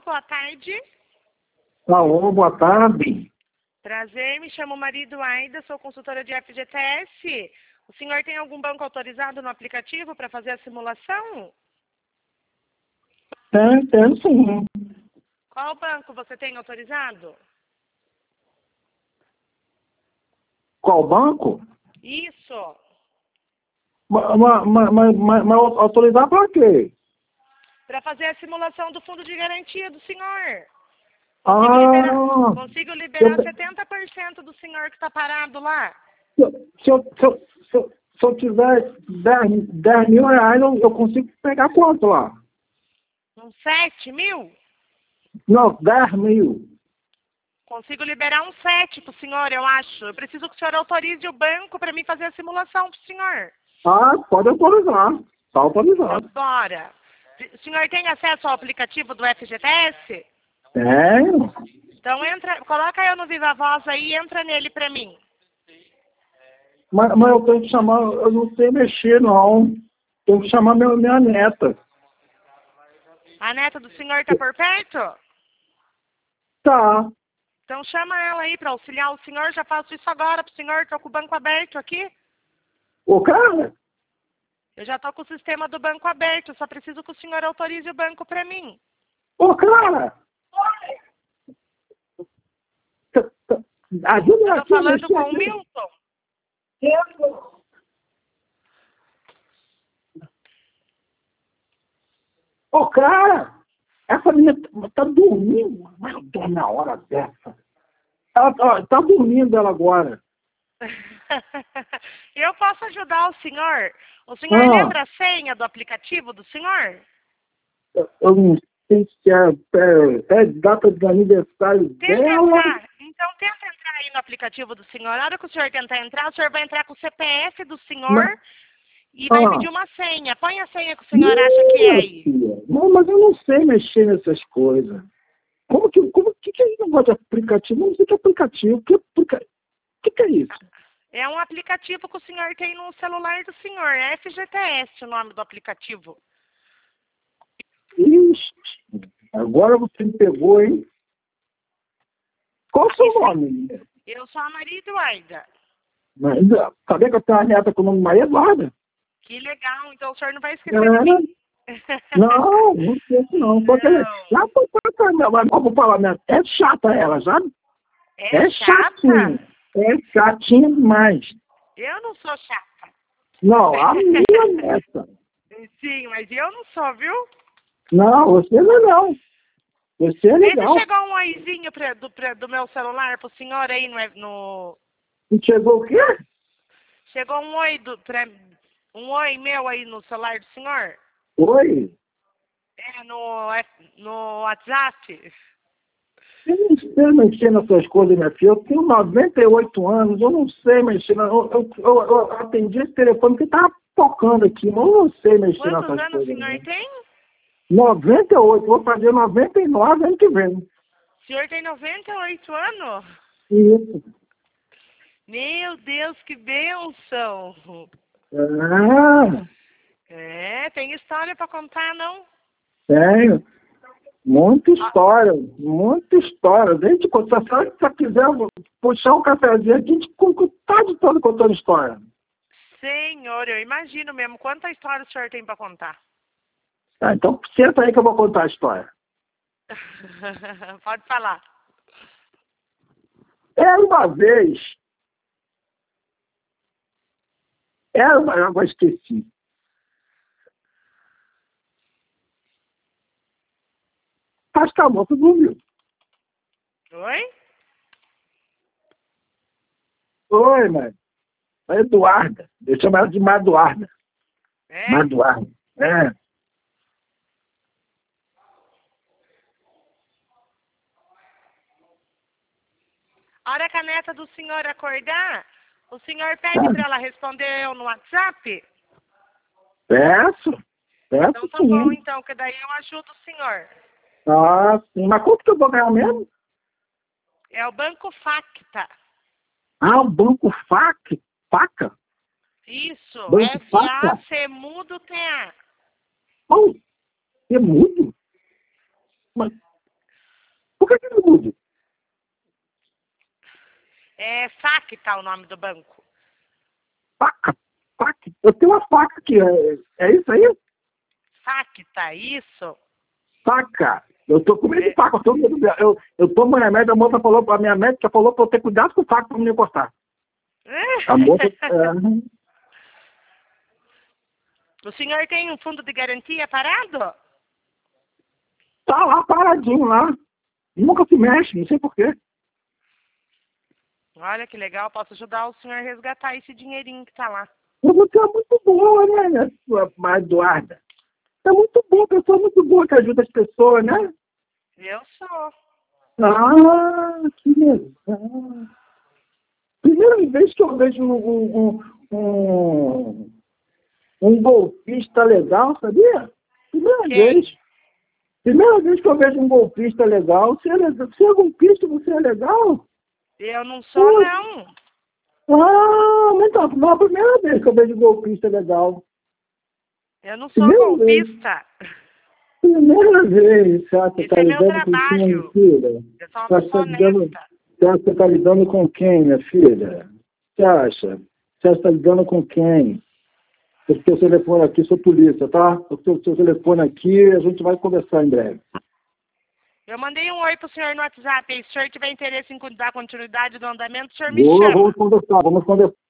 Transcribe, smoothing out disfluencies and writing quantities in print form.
boa tarde. Alô, boa tarde. Prazer, me chamo Marido Aida, sou consultora de FGTS. O senhor tem algum banco autorizado no aplicativo para fazer a simulação? Tem sim. Qual banco você tem autorizado? Qual banco? Isso. Mas autorizar para quê? Para fazer a simulação do fundo de garantia do senhor. Consigo liberar 70% do senhor que está parado lá. Se eu tiver 10 mil reais, eu consigo pegar quanto lá? Uns 7 mil? Não, 10 mil. Consigo liberar um 7 para o senhor, eu acho. Eu preciso que o senhor autorize o banco para mim fazer a simulação para o senhor. Pode autorizar. Está autorizado. Então, bora. O senhor tem acesso ao aplicativo do FGTS? Tenho. Então coloca eu no Viva Voz aí e entra nele para mim. Mas eu tenho que chamar, eu não sei mexer não. Tenho que chamar minha neta. A neta do senhor está por perto? Tá. Então chama ela aí para auxiliar o senhor. Já faço isso agora para o senhor. Estou com o banco aberto aqui. Ô, cara. Eu já estou com o sistema do banco aberto. Só preciso que o senhor autorize o banco para mim. Ô, cara. Ajuda Eu aqui. estou falando com o Milton. Ô, cara, essa menina tá dormindo, mas eu tô na hora dessa. Ela tá dormindo ela agora. Eu posso ajudar o senhor? O senhor lembra a senha do aplicativo do senhor? Eu não sei se é data de aniversário dela. Então tenta entrar aí no aplicativo do senhor. Na hora que o senhor tentar entrar, o senhor vai entrar com o CPF do senhor e vai pedir uma senha. Põe a senha que o senhor acha que é aí. Não, mas eu não sei mexer nessas coisas. Que é esse negócio de aplicativo? Eu não sei que aplicativo. Que é isso? É um aplicativo que o senhor tem no celular do senhor. É FGTS o nome do aplicativo. Ixi, agora você me pegou, hein? Qual o seu nome? Eu sou a Maria Eduarda. Sabia que eu tenho uma neta com o nome Maria Eduarda? Que legal, então o senhor não vai esquecer de mim. Não esqueço não. Porque lá foi vou falar, né? É chata ela, sabe? É chata? É chatinha demais. Eu não sou chata. Não, a minha neta. Sim, mas eu não sou, viu? Não, você não. Você é legal. Vê se chegou um oizinho do meu celular pro senhor aí no... Chegou o quê? Chegou um oi um oi meu aí no celular do senhor? Oi? É, no WhatsApp. Eu não sei mexer nessas coisas, minha filha. Eu tenho 98 anos, eu não sei mexer. Eu atendi esse telefone que estava tocando aqui, mas eu não sei mexer nessas coisas. Quantos anos o senhor tem? 98, vou fazer 99 ano que vem. O senhor tem 98 anos? Isso. Meu Deus, que bênção! É, tem história para contar, não? Tenho. Muita história, muita história. Desde quando você quiser puxar um cafezinho aqui, a gente tá de todo contando história. Senhor, eu imagino mesmo. Quanta história o senhor tem para contar? Então senta aí que eu vou contar a história. Pode falar. Era uma vez. Agora esqueci. Acho que a moça dormiu. Oi? Oi, mãe. É Eduarda. Eu chamo ela de Maduarda. É? Maduarda. É. A hora que a neta do senhor acordar, o senhor pede para ela responder eu no WhatsApp? Peço Então tá sim. bom, então, que daí eu ajudo o senhor. Ah, sim. Mas quanto que eu vou ganhar mesmo? É o Banco Facta. Ah, o Banco Faca? Isso, Banco Faca? F-A-C mudo T-A. Oh, é mudo? Mas Por que não mude? É Saque, tá o nome do banco. Faca. Faca. Eu tenho uma faca aqui. É isso aí? Saque, tá isso? Faca. Eu tô com medo de faca. Eu tomo remédio, a minha médica falou pra eu ter cuidado com faca pra não me cortar. A moça... O senhor tem um fundo de garantia parado? Tá lá paradinho lá. Nunca se mexe, não sei porquê. Olha que legal, posso ajudar o senhor a resgatar esse dinheirinho que tá lá. Você é muito boa, né, sua Eduarda? É muito boa, pessoa muito boa que ajuda as pessoas, né? Eu sou. Ah, que legal. Primeira vez que eu vejo um golpista legal, sabia? Primeira vez. Primeira vez que eu vejo um golpista legal. Você é golpista, você é legal? Eu não sou, não. Ah, mas então, não é a primeira vez que eu vejo um golpista legal. Eu não sou golpista. Primeira vez, você Esse está é meu lidando com quem, trabalho. filha? Eu sou uma pessoa honesta. Você está lidando com quem, minha filha? Você acha? Você está lidando com quem? Eu tenho seu telefone aqui, sou polícia, tá? Eu tenho seu telefone aqui, a gente vai conversar em breve. Eu mandei um oi pro senhor no WhatsApp. E se o senhor tiver interesse em dar continuidade do andamento, o senhor me chama. Vamos conversar.